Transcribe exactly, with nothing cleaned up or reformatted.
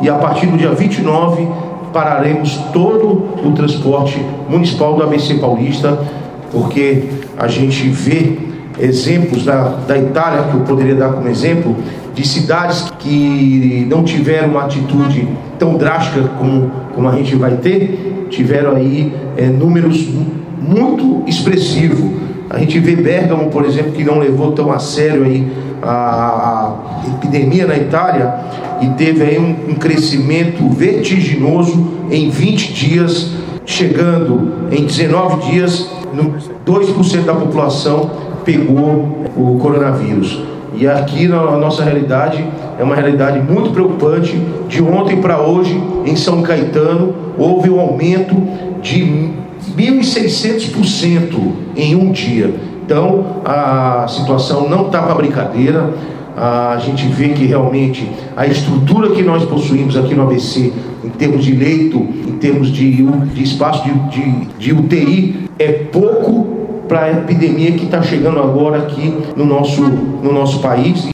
e a partir do dia vinte e nove pararemos todo o transporte municipal do A B C Paulista, porque a gente vê exemplos da, da Itália, que eu poderia dar como exemplo, de cidades que não tiveram uma atitude tão drástica como, como a gente vai ter, tiveram aí é, números muito expressivos. A gente vê Bérgamo, por exemplo, que não levou tão a sério aí a, a epidemia na Itália e teve aí um, um crescimento vertiginoso em vinte dias, chegando em dezenove dias, no dois por cento da população pegou o coronavírus. E aqui na nossa realidade é uma realidade muito preocupante. De ontem para hoje, em São Caetano, houve um aumento de mil e seiscentos por cento em um dia. Então a situação não está para brincadeira. A gente vê que realmente a estrutura que nós possuímos aqui no A B C, em termos de leito, em termos de, de espaço de, de, de U T I, é pouco para a epidemia que está chegando agora aqui no nosso, no nosso país.